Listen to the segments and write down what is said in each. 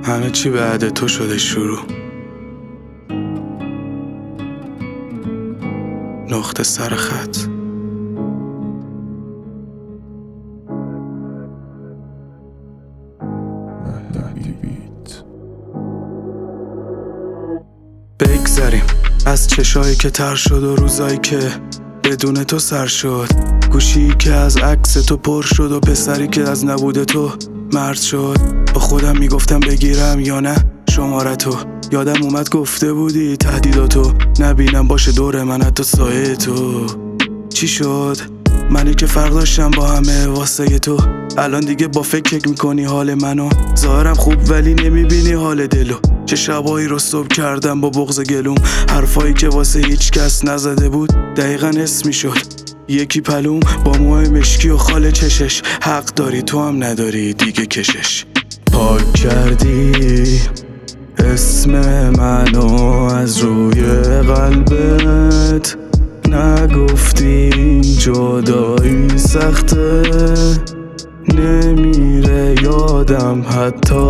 همه چی بعد تو شده شروع. نقطه سر خط. بگذریم از چشایی که تر شد و روزایی که بدون تو سر شد، گوشی که از عکس تو پر شد و پسری که از نبود تو مرد شد. با خودم میگفتم بگیرم یا نه شمارتو، یادم اومد گفته بودی تهدیداتو نبینم باشه دور من حتی سایه تو. چی شد؟ منی که فرق داشتم با همه واسه تو، الان دیگه با فکر میکنی حال منو. ظاهرم خوب ولی نمیبینی حال دلو. چه شبایی رو صبح کردم با بغض گلوم، حرفایی که واسه هیچ کس نزده بود دقیقا حس میشد. یکی پلوم با موهای مشکی و خال چشش، حق داری تو هم نداری دیگه کشش. پاک کردی اسم منو از روی قلبت، نگفتی این جدایی سخته، نمیره یادم حتی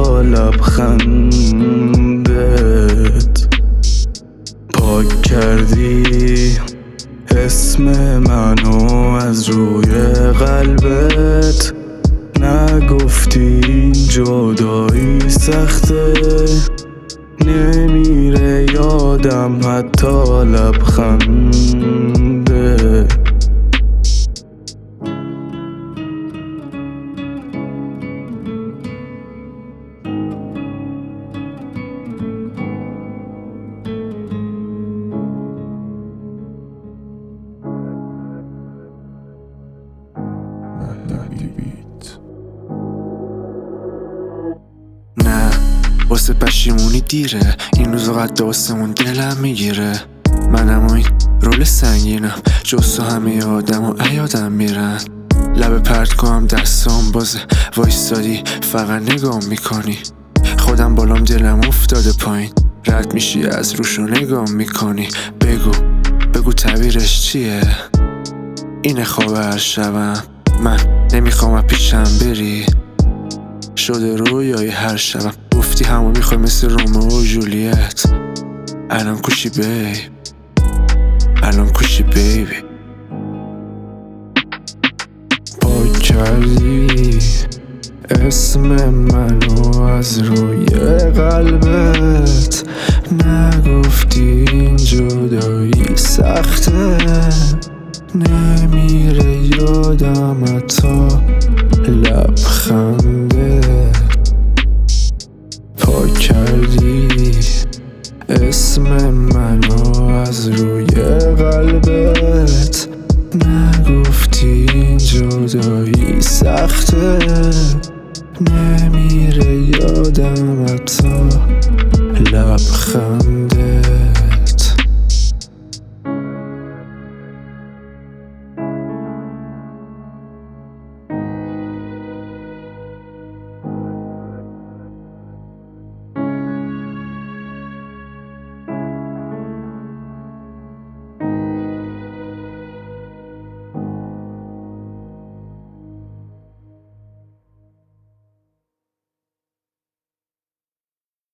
لبخندت. پاک کردی اسم منو از روی قلبت، نگفتی این جدایی سخته، نمیره یادم حتی لبخنده. نه واسه پشیمونی دیره، این روزا قد واسمون دلم میگیره. منم این رول سنگینم، جز تو همه آدم و ایادم میرن. لب پرت کنم دستام بازه، وایستادی فقط نگاه میکنی. خودم بالام دلم افتاده پایین، رد میشی از روشو نگاه میکنی. بگو تعبیرش چیه؟ اینه خواب هر شبم، من نمیخوام پیشم بری. شده رویای هر شبم، گفتی همو میخوای مثل رومئو و جولیت. الان کوشی بیب، الان کوشی بیبی. پاک کردی اسم منو از روی قلبت، نگفتی این جدایی سخته، نمیره یادم حتی لبخنده. پاک کردی اسم منو از روی قلبت، نگفتی این جدایی سخته، نمیره یادم حتی لبخنده.